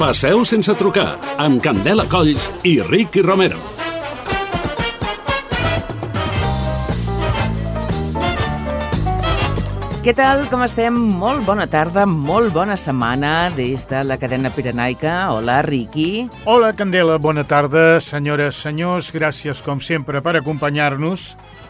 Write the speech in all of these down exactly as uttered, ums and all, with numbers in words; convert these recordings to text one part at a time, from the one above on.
Passeu sense trucar, amb Candela Colls i Ricky Romero. Què tal? Com estem? Molt bona tarda, molt bona setmana des de la cadena pirenaica. Hola, Ricky. Hola, Candela, bona tarda, senyores, senyors. Gràcies, com sempre, per acompanyar-nos.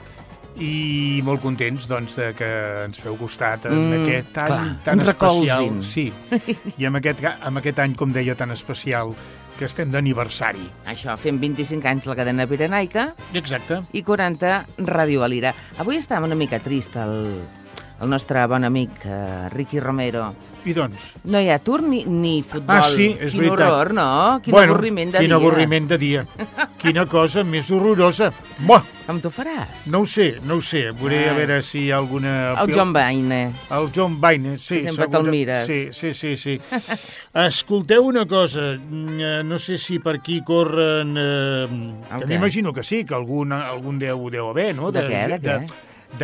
I molt contents, doncs, de que ens feu costat en mm, aquest any clar, tan especial. Sí, i amb aquest, amb aquest any, com deia, tan especial, que estem d'aniversari. Això, fem vint-i-cinc anys la cadena pirenaica. Exacte. I quaranta Ràdio Valira. Avui estava una mica trist el... el nostre bon amic, uh, Ricky Romero. I doncs? No hi ha atur ni, ni futbol. Ah, sí, és Quin veritat. horror, no? Quin bueno, avorriment de quin dia. Quin avorriment de dia. Quina cosa més horrorosa. Buah! Com t'ho faràs? No ho sé, no ho sé. Veuré ah. a veure si hi ha alguna... El John Baine. El John Baine, sí. Que sempre te'l mires. Sí, sí, sí, sí. Escolteu una cosa. No sé si per aquí corren... Eh, que m'imagino que sí, que algun, algun deu, deu haver, no? De, de què, de, de què?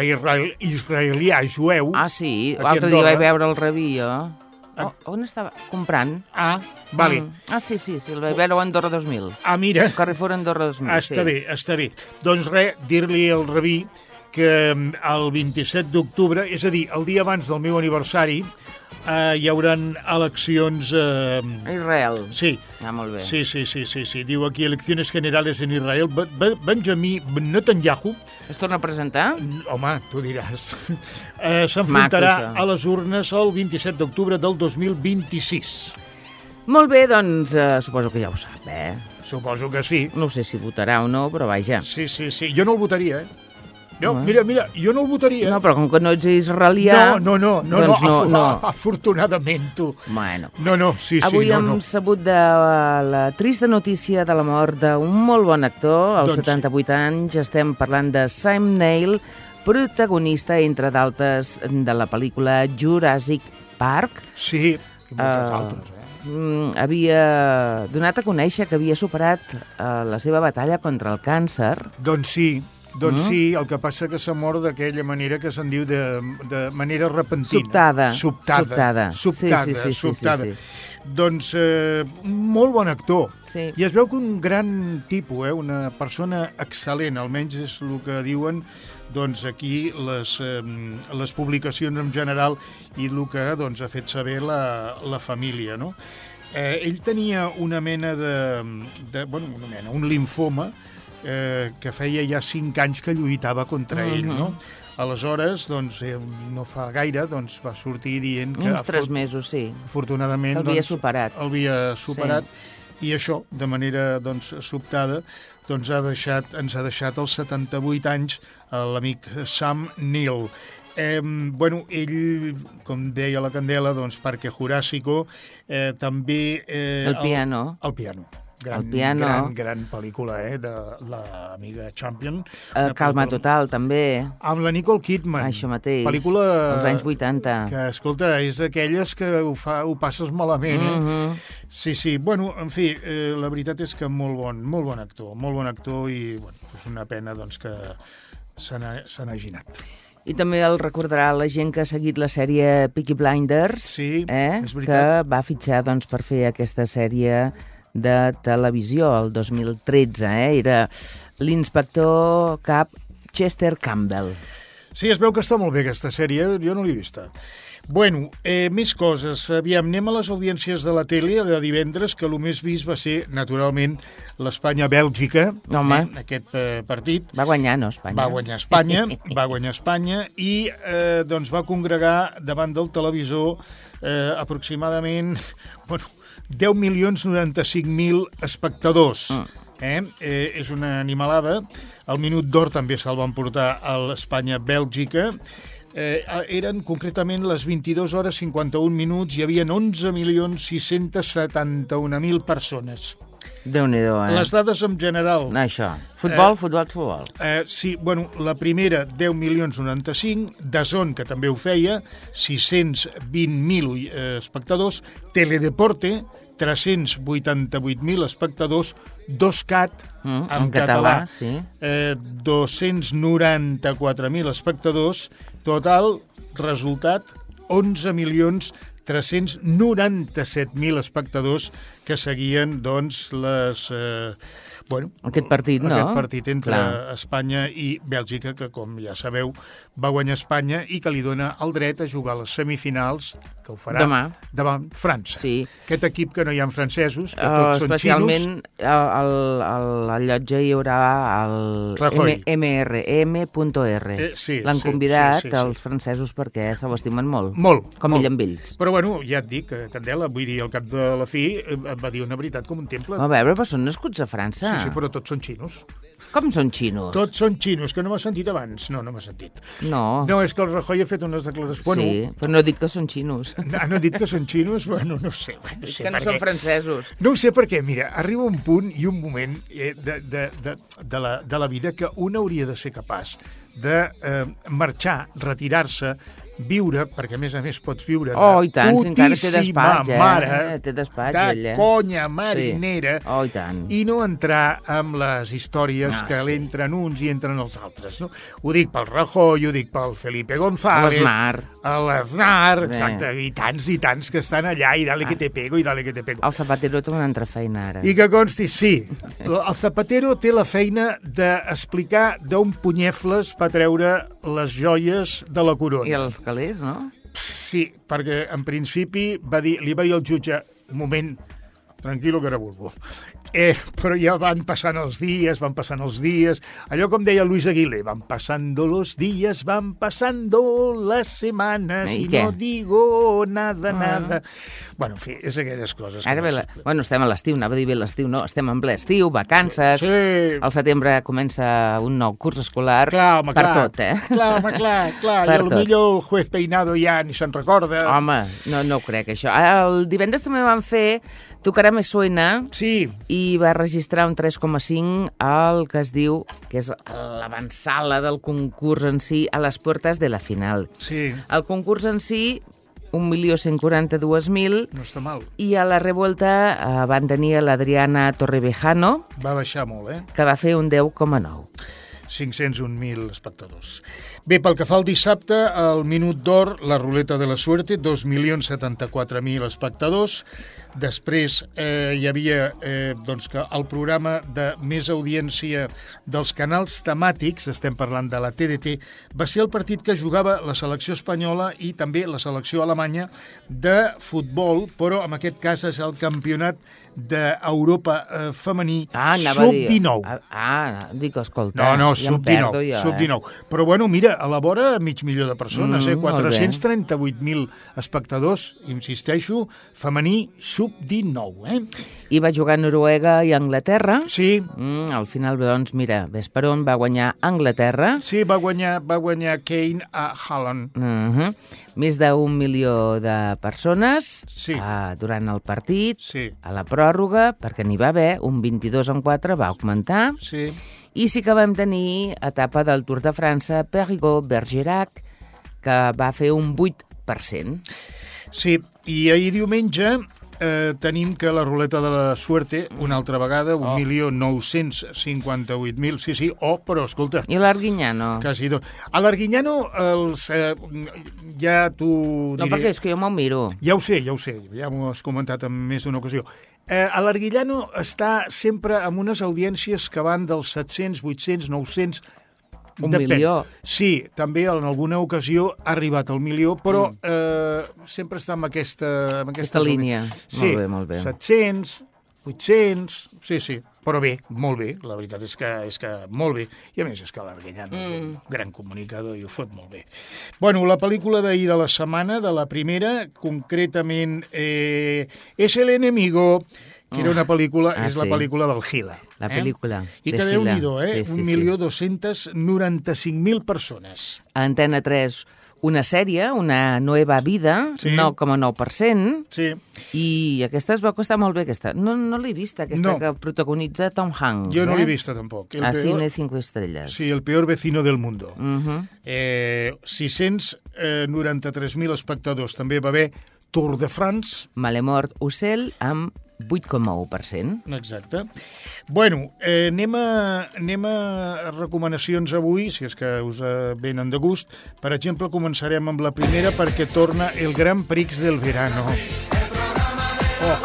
d'israelià jueu. Ah, sí? L'altre dia vaig veure el rabí, jo. Oh, on estava? Comprant. Ah, vale. Mm. Ah, sí, sí, sí, el vaig veure a Andorra dos mil. Ah, mira. Carrefour Andorra dos mil, està sí. bé, està bé. Doncs res, dir-li al rabí que el vint-i-set d'octubre, és a dir, el dia abans del meu aniversari, Uh, hi haurà eleccions... Uh... A Israel. Sí. Ah, molt bé. Sí, sí, sí, sí, sí. Diu aquí, eleccions generales en Israel. Be Be Benjamin Netanyahu... Es torna a presentar? Home, tu diràs. Uh, S'enfrontarà a les urnes el vint-i-set d'octubre del dos mil vint-i-sis. Molt bé, doncs uh, suposo que ja ho sap, eh? Suposo que sí. No sé si votarà o no, però vaja. Sí, sí, sí. Jo no el votaria, eh? No, mira, mira, jo no el votaria. No, però com que no ets israelià... No, no, no, no, doncs no, no, no. Afortunadament, tu. Bueno. No, no, sí, sí, Avui no, hem no. sabut de la trista notícia de la mort d'un molt bon actor, als doncs setanta-vuit sí. anys. Estem parlant de Sam Neill, protagonista, entre d'altres, de la pel·lícula Jurassic Park. Sí, i moltes uh, altres, eh? Havia donat a conèixer que havia superat uh, la seva batalla contra el càncer. Doncs sí. Doncs mm. sí, el que passa que s'ha mort d'aquella manera que se'n diu de, de manera repentina. Sobtada. Sobtada. Sobtada. Sobtada, sí, sí, sí, sobtada. Sí, sí. Doncs eh, molt bon actor. Sí. I es veu que un gran tipus, eh, una persona excel·lent, almenys és el que diuen doncs aquí les, eh, les publicacions en general i el que doncs, ha fet saber la, la família, no? Eh, ell tenia una mena de, de... bueno, una mena, un limfoma, Eh, que feia ja cinc anys que lluitava contra uh-huh. ell, no? Aleshores, doncs, eh, no fa gaire, doncs, va sortir dient que... Uns tres mesos, sí. Afortunadament, el havia doncs, superat. El havia superat, sí. I això, de manera, doncs, sobtada, doncs, ha deixat, ens ha deixat als setanta-vuit anys l'amic Sam Neill. Eh, bueno, ell, com deia la Candela, doncs, Parque Jurásico, eh, també... Eh, el piano. El, el piano. Gran, el piano. gran, gran pel·lícula, eh, de l'amiga Champion. Uh, Calma pel·lícula... Total, també. Amb la Nicole Kidman. Això mateix. Pel·lícula... als anys vuitanta. Que, escolta, és d'aquelles que ho, fa, ho passes malament, eh? Mm-hmm. Sí, sí. Bueno, en fi, eh, la veritat és que molt bon, molt bon actor, molt bon actor i, bueno, és una pena, doncs, que se n'hagi anat. I també el recordarà la gent que ha seguit la sèrie Peaky Blinders, sí, eh? És veritat. Que va fitxar, doncs, per fer aquesta sèrie de televisió el dos mil tretze, eh? Era l'inspector cap Chester Campbell. Sí, es veu que està molt bé aquesta sèrie, jo no l'he vista. Bueno, eh, més coses. Aviam, anem a les audiències de la tele de divendres, que el més vist va ser, naturalment, l'Espanya-Bèlgica, eh, aquest eh, partit. Va guanyar, no, Espanya? Va guanyar Espanya, va guanyar Espanya i eh, doncs va congregar davant del televisor eh, aproximadament, bueno, deu milions noranta-cinc mil espectadors. Mm. Eh? Eh, és una animalada. El minut d'or també se'l van portar a l'Espanya-Bèlgica. Eh, eren concretament les vint-i-dues hores cinquanta-un minuts, hi havia onze milions sis-cents setanta-un mil persones. Déu-n'hi-do, eh? Les dades en general... Això. Futbol, eh, futbol, futbol. Eh, sí, bueno, la primera, deu milions noranta-cinc, DAZN, que també ho feia, sis-cents vint mil eh, espectadors, Teledeporte, tres-cents vuitanta-vuit mil espectadors, DOSCAT, mm, en, en català, català sí. eh, dos-cents noranta-quatre mil espectadors, total, resultat, onze milions tres-cents noranta-set mil espectadors que seguien, doncs, les... Eh, bueno, aquest partit, no? Aquest partit entre Clar. Espanya i Bèlgica, que, com ja sabeu, va guanyar Espanya i que li dona el dret a jugar a les semifinals, que ho farà demà, davant França. Sí. Aquest equip que no hi ha francesos, que Uh, tots són especialment xinos. al, al, al llotja hi haurà el Rajoy. M R, M punto R. Eh, sí, L'han sí, convidat sí, sí, sí. els francesos perquè se ho estimen molt. Molt. Com molt. ell amb ells. Però, bueno, ja et dic, Candela, vull dir, al cap de la fi, eh, em va dir una veritat com un temple. A veure, però són nascuts a França. Sí, sí, però tots són xinos. Com són xinos? Tots són xinos, que no m'has sentit abans. No, no m'has sentit. No. No, és que el Rajoy ha fet unes declaracions... Sí, Bueno, però no dic que són xinos. han dit que són xinos? Bueno, no sé. No És sé que no per són què. francesos. No ho sé per què. Mira, arriba un punt i un moment eh, de, de, de, de, la, de la vida que un hauria de ser capaç de eh, marxar, retirar-se, viure, perquè a més a més pots viure de Oh, i tant, si encara té putíssima despatx, eh? mare, Té despatx, de ell, eh? conya marinera, Sí. Oh, i tant. i no entrar amb les històries Ah, que sí. l'entren uns i entren els altres. No? Ho dic pel Rajoy, ho dic pel Felipe González, L'Aznar. a l'Aznar, Bé. exacte, i tants i tants que estan allà, i dale que te pego, i dale que te pego. El Zapatero té una altra feina, ara. I que consti, sí, el Zapatero té la feina d'explicar d'on punyefles va treure les joies de la corona. I els calés, no? Sí, perquè en principi va dir, li va dir al jutge, un moment, tranquilo que ara vulgo. Eh, però ja van passant els dies, van passant els dies. Allò com deia Luis Aguilé, van passando los días, van passando las semanas, I i què? no digo nada, Ah. nada. Bueno, en fi, és aquelles coses. que Ara no ve la... sé. Bueno, estem a l'estiu, anava a dir bé l'estiu, no, estem en ple estiu, vacances, Sí. al setembre comença un nou curs escolar, Clar, home, per clar. tot, eh? Clar, home, clar, clar. Per I tot. potser el juez Peinado ja ni se'n recorda. Home, no, no ho crec, això. El divendres també van fer Tocarà Me Suena Sí, i va registrar un tres coma cinc al que es diu, que és l'avançala del concurs en si, a les portes de la final. sí, El concurs en si, un milió cent quaranta-dos mil, no està mal. i a la revolta eh, van tenir l'Adriana Torrevejano, Va baixar molt, eh? que va fer un deu coma nou. cinc-cents un mil espectadors. Bé, pel que fa al dissabte, al Minut d'Or, la Ruleta de la Suerte, dos milions setanta-quatre mil espectadors. Després eh, hi havia eh, doncs que el programa de més audiència dels canals temàtics, estem parlant de la T D T, va ser el partit que jugava la selecció espanyola i també la selecció alemanya de futbol, però en aquest cas és el campionat d'Europa eh, femení Ah, anava a dir... sub dinou. Ah, ah, dic, escolta, No, no, ja em sub dinou, perdo jo, sub eh? dinou. Però bueno, mira, a la vora mig milió de persones, Mm, eh? molt bé. quatre-cents trenta-vuit mil espectadors, insisteixo, femení sub dinou, eh? I va jugar Noruega i Anglaterra. Sí, Mm, al final, doncs, mira, ves per on va guanyar Anglaterra. sí, va guanyar, va guanyar Kane a Haaland. Uh -huh. Més d'un milió de persones Sí. uh, durant el partit, Sí, a la pròrroga, perquè n'hi va haver, un vint-i-dos en quatre va augmentar, sí. i sí que vam tenir etapa del Tour de França, Périgord-Bergerac, que va fer un vuit per cent. Sí, i ahir diumenge eh, tenim que la Ruleta de la Suerte, una altra vegada, un milió nou-cents cinquanta-vuit mil, sí, sí, oh, però escolta, I l'Arguinyano? quasi dos. A l'Arguinyano, els, eh, ja t'ho No, diré... perquè és que jo m'ho miro. Ja ho sé, ja ho sé, ja m'ho has comentat en més d'una ocasió. Eh, a l'Arguillano està sempre amb unes audiències que van dels set-cents, vuit-cents, nou-cents... Un milió. Sí, també en alguna ocasió ha arribat al milió, però mm. eh, sempre està amb aquesta... Amb Aquesta línia. Sí, Molt bé, molt bé. set-cents, vuit-cents... Sí, sí, però bé, molt bé. La veritat és que, és que molt bé. I a més és que l'Arguillano mm. és un gran comunicador i ho fot molt bé. Bueno, la pel·lícula d'ahir de la setmana, de la primera, concretament eh, És el enemigo, que era una pel·lícula, ah, és la sí. pel·lícula del Gila. La pel·lícula I de que Gila. Déu-n'hi-do, eh? Sí, sí, un milió dos-cents noranta-cinc mil persones. A Antena tres, una sèrie, una Nueva Vida, Sí. nou coma nou per cent, Sí. i aquesta es veu que està molt bé, aquesta. No, no l'he vista, aquesta No. que protagonitza Tom Hanks. Jo no eh? l'he vista tampoc. El A peor- Cine cinco estrellas. Sí, el peor vecino del mundo. Uh -huh. Eh, sis-cents noranta-tres mil espectadors. També va haver Tour de France. Malemort Ocell amb vuit coma u per cent. Exacte. Bueno, eh, anem, a, anem a recomanacions avui, si és que us eh, venen de gust. Per exemple, començarem amb la primera perquè torna el Gran Prix del Verano. Oh.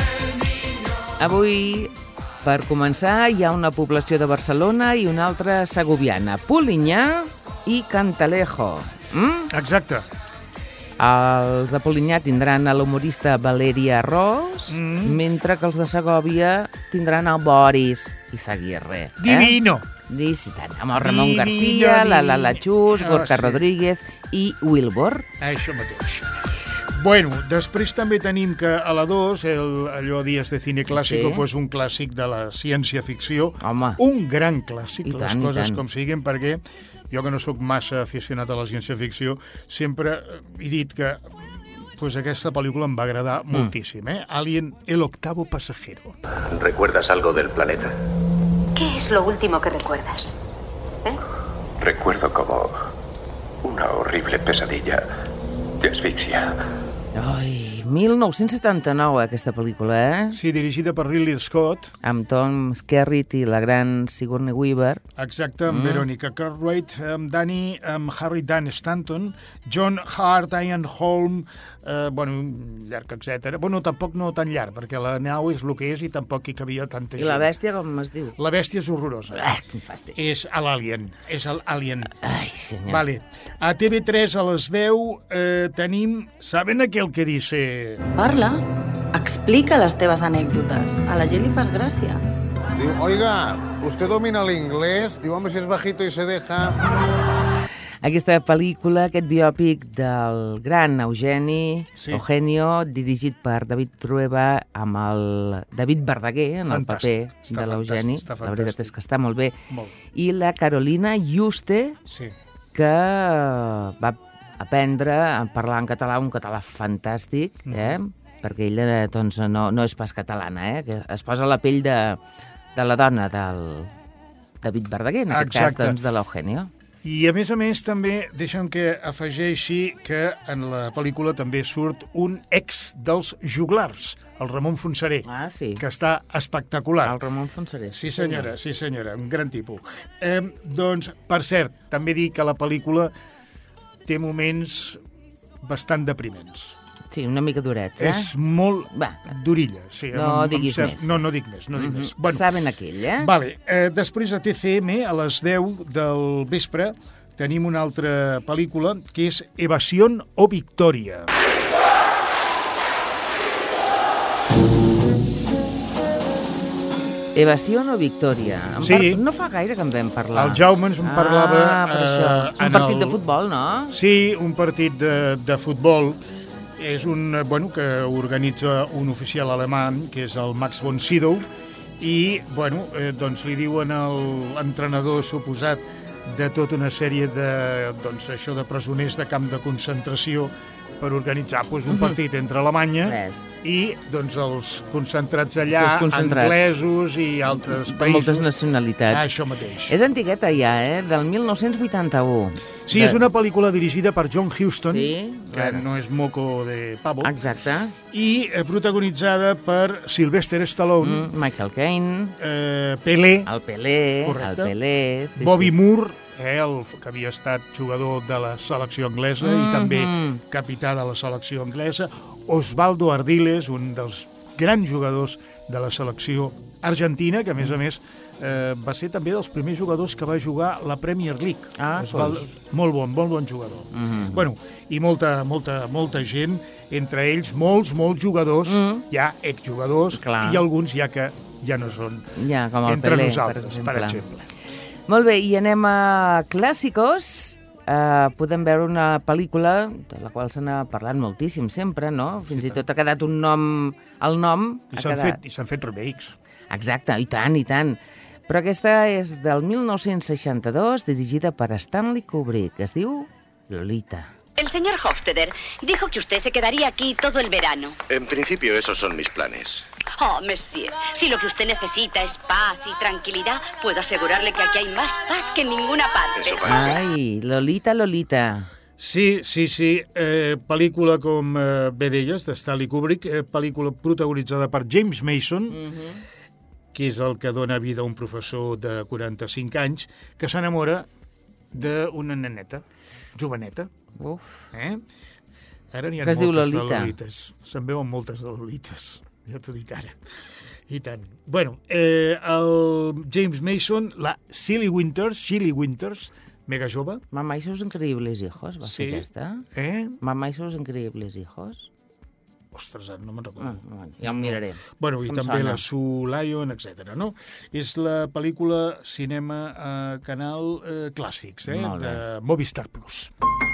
Avui, per començar, hi ha una població de Barcelona i una altra segoviana, Polinyà i Cantalejo. Mm? Exacte. Els de Polinyà tindran a l'humorista Valeria Ros, mm. mentre que els de Segòvia tindran el Boris Izaguirre. Eh? Divino! Dic, amb el Ramon divino, García, divino. la Lala Chus, oh, Gorka sí. Rodríguez i Wilbur. Això mateix. Bueno, després també tenim que a la dos, el, allò Días de Cine Clásico, sí. pues un clàssic de la ciència-ficció. Home. Un gran clàssic, I les tant, coses com siguin, perquè jo que no sóc massa aficionat a la ciència-ficció, sempre he dit que pues, aquesta pel·lícula em va agradar mm. moltíssim. Eh? Alien, el octavo pasajero. ¿Recuerdas algo del planeta? ¿Qué es lo último que recuerdas? ¿Eh? Recuerdo como una horrible pesadilla de asfixia. Ai, mil nou-cents setanta-nou, aquesta pel·lícula, eh? Sí, dirigida per Ridley Scott. Amb Tom Skerritt i la gran Sigourney Weaver. Exacte, amb mm. Veronica Cartwright, amb Danny, amb Harry Dan Stanton, John Hart, Ian Holm, eh, bueno, llarg, etcètera. Bueno, tampoc no tan llarg, perquè la nau és el que és i tampoc hi cabia tanta gent. I la bèstia, com es diu? La bèstia és horrorosa. Ah, quin fàstic. És l'Alien, és l'Alien. Ai, senyor. Vale. A T V tres a les deu eh, tenim... ¿Saben aquel que dice...? Parla, explica les teves anècdotes. A la gent li fas gràcia. Diu, oiga, ¿usted domina el inglés? Diu, hombre, si es bajito y se deja... Aquesta pel·lícula, aquest biòpic del gran Eugeni, sí. Eugenio, dirigit per David Trueba amb el David Verdaguer en fantàstic. el paper de l'Eugeni. La veritat és que està molt bé. Molt. I la Carolina Juste, sí. que va aprendre a parlar en català, un català fantàstic, eh? Mm. perquè ella doncs, no, no és pas catalana, eh? que es posa la pell de, de la dona del David Verdaguer, en aquest Exacte. cas doncs, de l'Eugenio. I, a més a més, també deixa'm que afegeixi que en la pel·lícula també surt un ex dels Joglars, el Ramon Fonseré, ah, sí. que està espectacular. El Ramon Fonseré. Sí, senyora, sí, senyora, un gran tipus. Eh, doncs, per cert, també dic que la pel·lícula té moments bastant depriments. Sí, una mica durets, eh? És molt Va. d'orilla. Sí, No amb, amb diguis cert... més. No, no dic més, no dic Mm-hmm. més. Bueno, Saben aquell, eh? Vale, eh, després a T C M, a les deu del vespre, tenim una altra pel·lícula que és Evasión o Victoria. Evasión o Victòria? Sí. Par... No fa gaire que en vam parlar. El Jaume ens en parlava... Ah, per això. Eh, És un partit el... de futbol, no? Sí, un partit de, de futbol. És un, bueno, que organitza un oficial alemany, que és el Max von Sydow, i, bueno, eh, doncs li diuen a l'entrenador suposat de tota una sèrie de, doncs, això de presoners de camp de concentració per organitzar doncs, un partit entre Alemanya Res. i doncs, els concentrats allà, Sí, els concentrats. anglesos i altres De països. moltes nacionalitats. Ah, això mateix. És antigueta ja, eh? Del mil nou-cents vuitanta-u. Sí, de... és una pel·lícula dirigida per John Huston, Sí, que bueno. no és moco de pavo, Exacte. i eh, protagonitzada per Sylvester Stallone, Mm, Michael Caine, eh, Pelé, el Pelé, Correcte. el Pelé... Sí, Bobby sí, Moore, eh, el que havia estat jugador de la selecció anglesa mm -hmm. i també capità de la selecció anglesa, Osvaldo Ardiles, un dels grans jugadors de la selecció argentina, que a més a més eh, va ser també dels primers jugadors que va jugar la Premier League. Ah, Osvaldo, molt bon, molt bon jugador. Mm -hmm. Bueno, i molta, molta, molta gent, entre ells molts, molts jugadors, mm. ja exjugadors, Clar. i alguns ja que ja no són Ja, com el entre Pelé, nosaltres, per exemple. per exemple. Molt bé, i anem a clàssicos. Uh, podem veure una pel·lícula de la qual se n'ha parlat moltíssim sempre, no? Fins i tot ha quedat un nom... El nom I ha s'han quedat... fet, i s'han fet remakes. Exacte, i tant, i tant. Però aquesta és del mil nou-cents seixanta-dos, dirigida per Stanley Kubrick. Es diu Lolita. El señor Hofstadter dijo que usted se quedaría aquí todo el verano. En principio, esos son mis planes. Oh, monsieur, si lo que usted necesita es paz y tranquilidad, puedo asegurarle que aquí hay más paz que en ninguna parte. Eso parece. Ai, Lolita, Lolita. Sí, sí, sí. Eh, pel·lícula, com eh, bé deies, de Stanley Kubrick, eh, pel·lícula protagonitzada per James Mason, mm-hmm. que és el que dona vida a un professor de quaranta-cinc anys, que s'enamora d'una neneta, joveneta. Uf. Eh? Ara n'hi ha que es diu moltes de Lolita. Lolites. Se'n veuen moltes de Lolites, ja t'ho dic ara. I tant. Bueno, eh, el James Mason, la Shelley Winters, Shelley Winters, mega jove. Mamá y sus increíbles hijos, va Sí. ser aquesta? Eh? Mamá y sus increíbles hijos? Ostres, no me'n recordo. Ah, bueno, ja ho miraré. Bueno, i Em també sona. la Sue Lyon, etcètera. No? És la pel·lícula cinema a canal eh, Clàssics, eh? Molt bé. De Movistar Plus.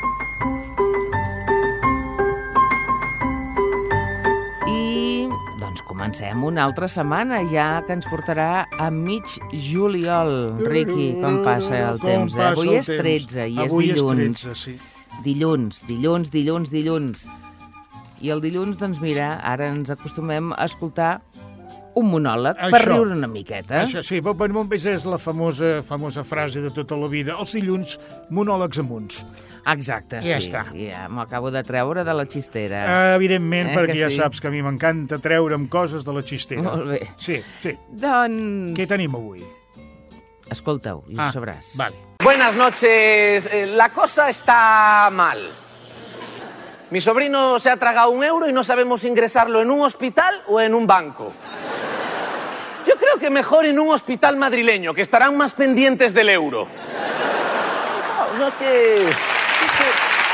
I doncs comencem una altra setmana, ja que ens portarà a mig juliol. Riqui, com passa el Com temps, eh? passa Avui el és temps. tretze i és Avui dilluns. és tretze, sí. Dilluns, dilluns, dilluns, dilluns. I el dilluns, doncs mira, ara ens acostumem a escoltar un monòleg per Això. riure una miqueta. Això sí, però per Montpes és la famosa, famosa frase de tota la vida. Els dilluns, monòlegs amunt. Exacte, Ja sí. està. Ja m'ho acabo de treure de la xistera. Uh, evidentment, Eh, perquè que ja sí? saps que a mi m'encanta treure'm coses de la xistera. Molt bé. Sí, sí. Doncs... Què tenim avui? Escolta-ho i ho Ah, sabràs. Vale. Buenas noches. Eh, La cosa está mal. Mi sobrino se ha tragado un euro y no sabemos si ingresarlo en un hospital o en un banco. Yo creo que mejor en un hospital madrileño, que estarán más pendientes del euro. No, no que... que-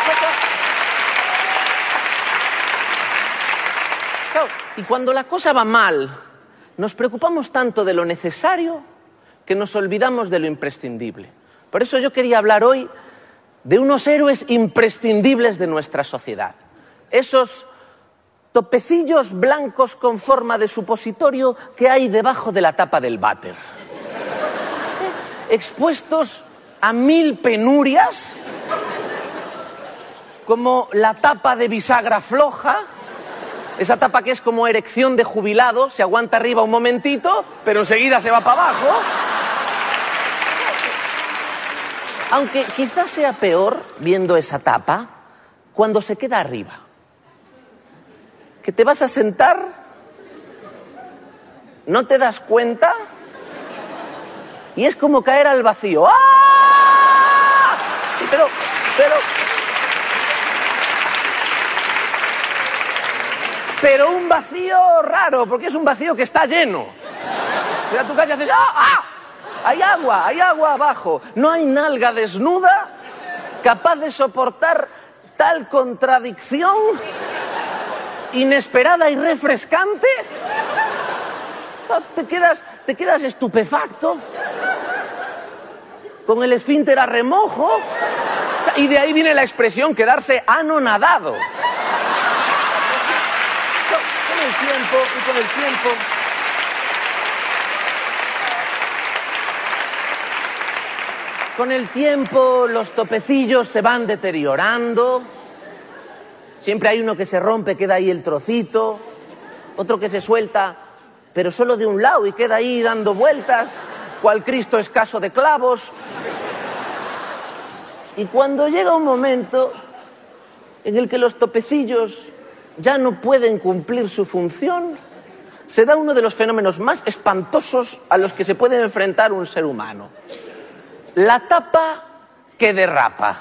Claro, y cuando la cosa va mal, nos preocupamos tanto de lo necesario que nos olvidamos de lo imprescindible. Por eso yo quería hablar hoy de unos héroes imprescindibles de nuestra sociedad. Esos topecillos blancos con forma de supositorio que hay debajo de la tapa del váter. Expuestos a mil penurias, como la tapa de bisagra floja, esa tapa que es como erección de jubilado, se aguanta arriba un momentito, pero enseguida se va para abajo. Aunque quizás sea peor, viendo esa tapa, cuando se queda arriba. Que te vas a sentar, no te das cuenta y es como caer al vacío. ¡Ah! Sí, pero, pero... Pero un vacío raro, porque es un vacío que está lleno. Mira, tú callas y haces... ¡Ah! ¡Ah! Hay agua, hay agua abajo. No hay nalga desnuda capaz de soportar tal contradicción inesperada y refrescante. No, te quedas, te quedas estupefacto, con el esfínter a remojo, y de ahí viene la expresión quedarse anonadado. Con el tiempo, y con el tiempo... Con el tiempo los topecillos se van deteriorando. Siempre hay uno que se rompe, queda ahí el trocito. Otro que se suelta, pero solo de un lado y queda ahí dando vueltas, cual Cristo escaso de clavos. Y cuando llega un momento en el que los topecillos ya no pueden cumplir su función, se da uno de los fenómenos más espantosos a los que se puede enfrentar un ser humano. La tapa que derrapa.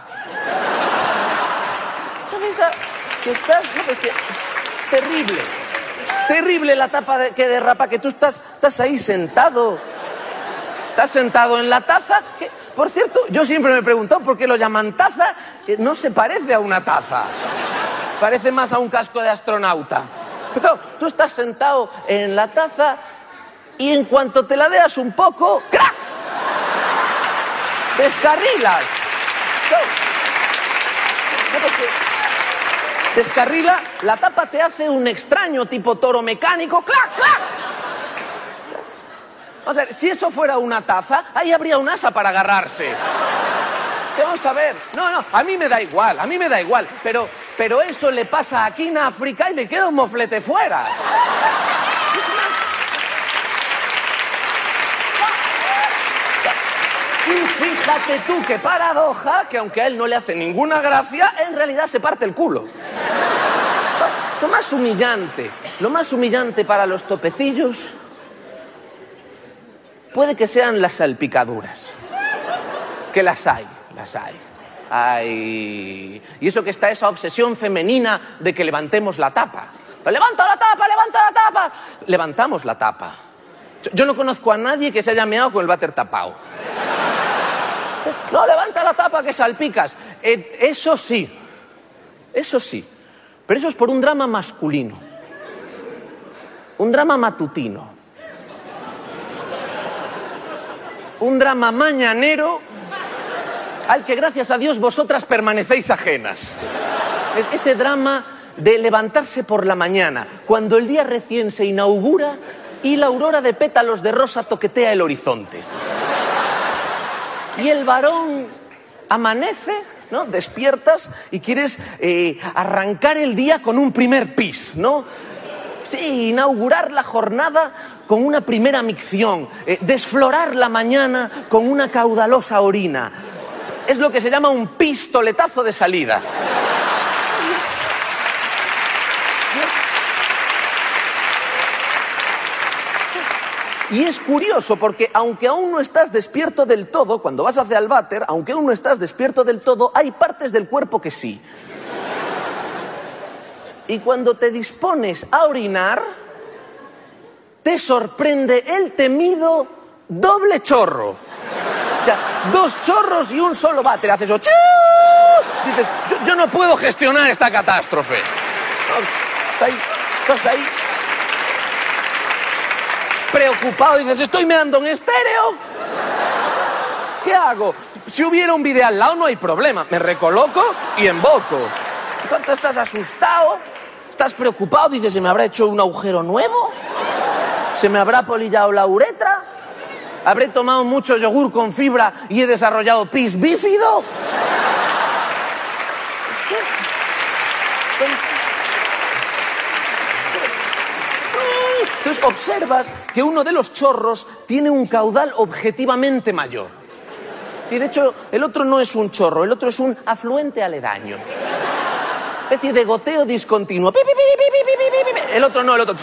¿Sabes? A- Que estás... No, pues que- terrible. Terrible la tapa de- que derrapa, que tú estás, estás ahí sentado. Estás sentado en la taza. Que, por cierto, yo siempre me he preguntado por qué lo llaman taza. Que no se parece a una taza. Parece más a un casco de astronauta. Pero tú estás sentado en la taza y en cuanto te ladeas un poco, ¡crack! Descarrilas. No. No, porque descarrila, la tapa te hace un extraño tipo toro mecánico. ¡Clac, clac! O sea, si eso fuera una taza, ahí habría un asa para agarrarse. ¿Qué vamos a ver? No, no, a mí me da igual, a mí me da igual. Pero, pero eso le pasa aquí en África y le queda un moflete fuera. Es una- Y fíjate tú qué paradoja, que aunque a él no le hace ninguna gracia, en realidad se parte el culo. Lo más humillante, lo más humillante para los topecillos puede que sean las salpicaduras. Que las hay, las hay. Ay. Y eso que está esa obsesión femenina de que levantemos la tapa. ¡Levanta la tapa, levanta la tapa! Levantamos la tapa. Yo no conozco a nadie que se haya meado con el váter tapado. No, levanta la tapa que salpicas. Eh, eso sí, eso sí. Pero eso es por un drama masculino. Un drama matutino. Un drama mañanero al que, gracias a Dios, vosotras permanecéis ajenas. Es ese drama de levantarse por la mañana, cuando el día recién se inaugura y la aurora de pétalos de rosa toquetea el horizonte. Y el varón amanece, ¿no? Despiertas y quieres eh, arrancar el día con un primer pis, ¿no? Sí, inaugurar la jornada con una primera micción, eh, desflorar la mañana con una caudalosa orina. Es lo que se llama un pistoletazo de salida. Y es curioso porque aunque aún no estás despierto del todo, cuando vas hacia el váter, aunque aún no estás despierto del todo, hay partes del cuerpo que sí. Y cuando te dispones a orinar, te sorprende el temido doble chorro. O sea, dos chorros y un solo váter. Haces ochú. Dices, yo, yo no puedo gestionar esta catástrofe. Está ahí, estás ahí. Preocupado, dices, estoy meando en estéreo. ¿Qué hago? Si hubiera un vídeo al lado no hay problema. Me recoloco y emboco. ¿Cuánto estás asustado? ¿Estás preocupado? Dices, ¿se me habrá hecho un agujero nuevo? ¿Se me habrá polillado la uretra? ¿Habré tomado mucho yogur con fibra y he desarrollado pis bífido? Entonces observas que uno de los chorros tiene un caudal objetivamente mayor. Sí, de hecho, el otro no es un chorro, el otro es un afluente aledaño. Especie de goteo discontinuo. El otro no, el otro...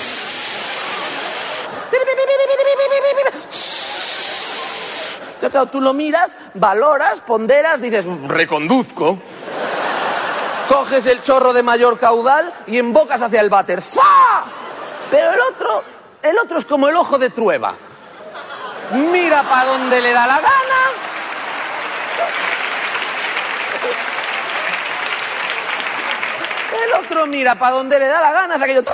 Claro, tú lo miras, valoras, ponderas, dices, reconduzco. Coges el chorro de mayor caudal y embocas hacia el váter. ¡Za! Pero el otro, el otro es como el ojo de Trueba. Mira para donde le da la gana. El otro mira para donde le da la gana, hace aquello...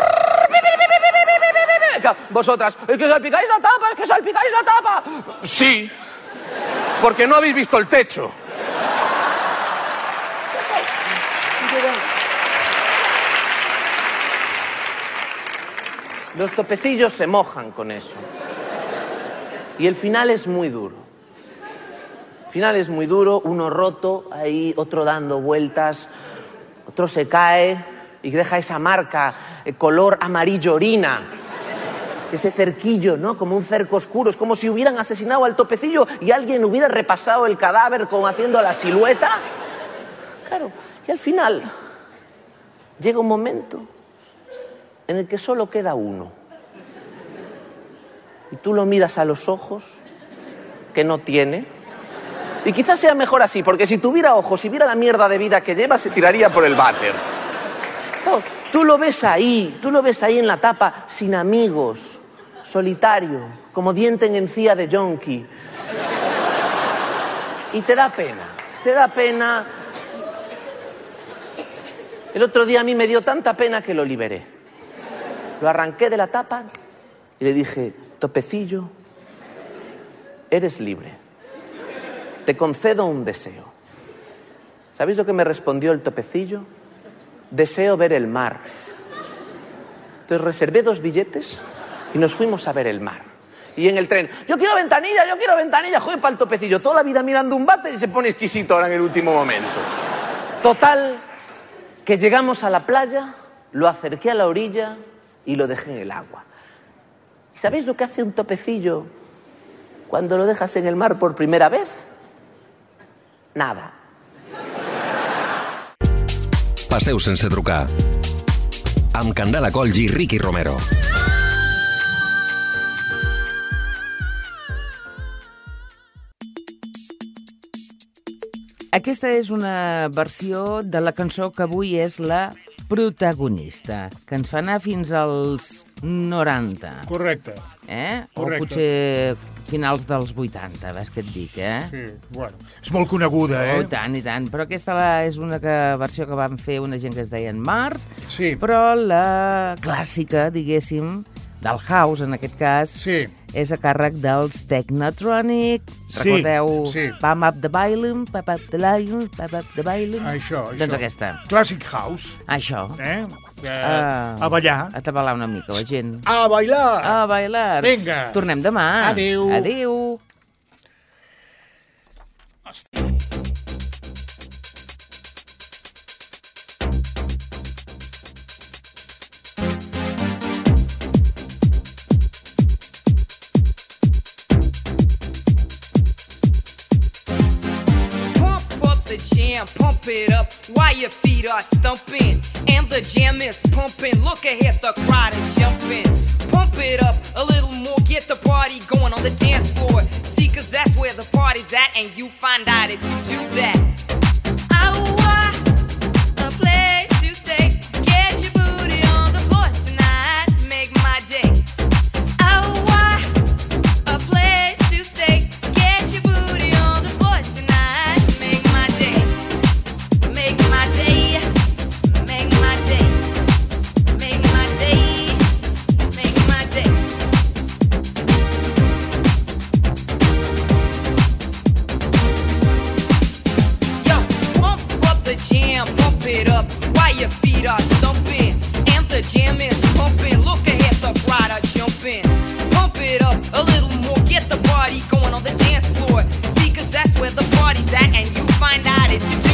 Vosotras, es que salpicáis la tapa, es que salpicáis la tapa. Sí, porque no habéis visto el techo. Los topecillos se mojan con eso. Y el final es muy duro. El final es muy duro, uno roto, ahí otro dando vueltas, otro se cae y deja esa marca, eh, color amarillo orina. Ese cerquillo, ¿no? Como un cerco oscuro. Es como si hubieran asesinado al topecillo y alguien hubiera repasado el cadáver como haciendo la silueta. Claro, y al final llega un momento en el que solo queda uno. Y tú lo miras a los ojos, que no tiene. Y quizás sea mejor así, porque si tuviera ojos, si viera la mierda de vida que lleva, se tiraría por el váter. No, tú lo ves ahí, tú lo ves ahí en la tapa, sin amigos, solitario, como diente en encía de yonki. Y te da pena, te da pena. El otro día a mí me dio tanta pena que lo liberé. Lo arranqué de la tapa y le dije, topecillo, eres libre. Te concedo un deseo. ¿Sabéis lo que me respondió el topecillo? Deseo ver el mar. Entonces reservé dos billetes y nos fuimos a ver el mar. Y en el tren, yo quiero ventanilla, yo quiero ventanilla. Joder, para el topecillo, toda la vida mirando un váter y se pone exquisito ahora en el último momento. Total, que llegamos a la playa, lo acerqué a la orilla y lo dejé en el agua. ¿Y sabéis lo que hace un topecillo cuando lo dejas en el mar por primera vez, nada. Passeu sense trucar. Amb Candela Colls i Ricky Romero. Aquesta és una versió de la cançó que avui és la protagonista, que ens fa anar fins als noranta. Correcte. Eh? Correcte. O potser finals dels vuitanta, ves que et dic, eh? Sí, bueno, és molt coneguda, eh? Oh, i tant, i tant. Però aquesta la, és una que, versió que van fer una gent que es deia Mars, sí. Però la clàssica, diguéssim, del house, en aquest cas, sí. És a càrrec dels Technotronic. Sí, recordeu? Sí. Pam up the bailum, pam up the lion, pam up the bailum. Això, això. Doncs aquesta. Classic house. Això. Eh? Eh, uh, a ballar. A tabalar una mica, la gent. A bailar. A bailar. Vinga. Tornem demà. Adéu. Adéu. Hòstia. Pump it up while your feet are stumping and the jam is pumping. Look ahead, the crowd is jumping. Pump it up a little more, get the party going on the dance floor. See, cause that's where the party's at, and you find out if you do that. A place to stay. Get your booty on the floor tonight. Make my day. A place to stay. Get your booty on the floor tonight. Make my day. Make my day. Make my day. Make my day. Make my day. Yo, pump up the jam, pump it up while your feet are stumping and the jam is pumping. Look ahead, the crowd are jumping. Pump it up a little more, get the party going on the dance floor. See, cause that's where the party's at, and you find out if you